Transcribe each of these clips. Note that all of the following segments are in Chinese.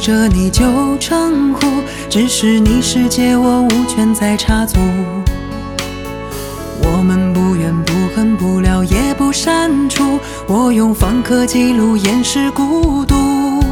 着你旧称呼，只是你世界我无权再插足。我们不怨不恨不了也不删除，我用访客记录掩饰孤独。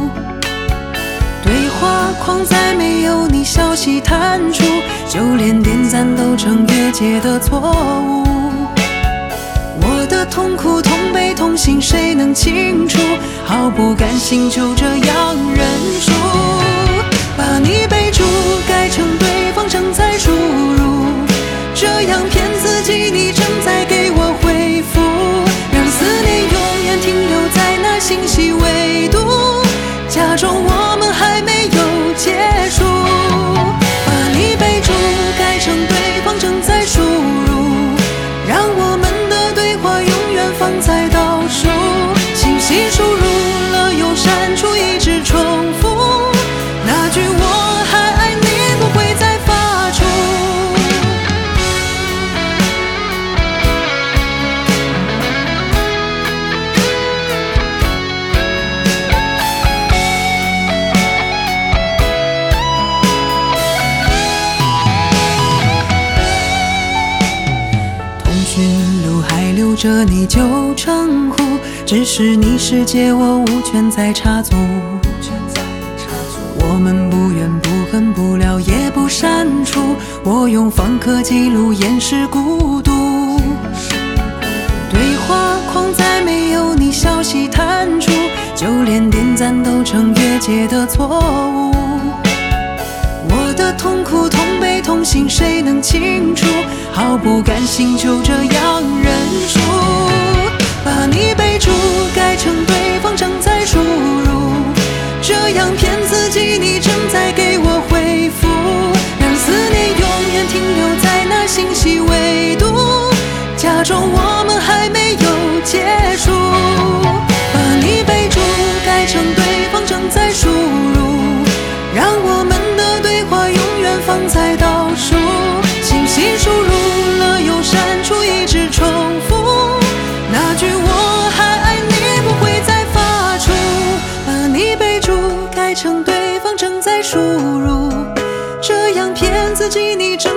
对话框再没有你消息弹出，就连点赞都成越界的错误。我的痛苦同悲同心谁能清楚，毫不甘心就这样认输。把你备注改成对方正在输入，这样骗自己你正在给我回复，让思念永远停留在那信息维度，假装我们还没有结束。把你备注改成对方正在输入，让我们的对话永远放在倒数，信息输入了又删除，一直重复那句我还爱你不会再发出。通讯录还留着你旧称呼，只是你世界我无权再插足。我们不怨不恨不了也不删除，我用访客记录掩饰孤独。对话框再没有你消息弹出，就连点赞都成越界的错误。我的痛苦同悲同心谁能清楚，毫不甘心就这样认输。把你备注改成对方正在输入，这样骗自己你正在给我回复，让思念永远停留在那信息维度，假装我们还没有结束。把你备注改成对方正在输入，让我们的对话永远放在倒数，信息输入了又删除，一直重复那句我还爱你不会再发出。把你备注改成对方正在输入，这样骗自己你正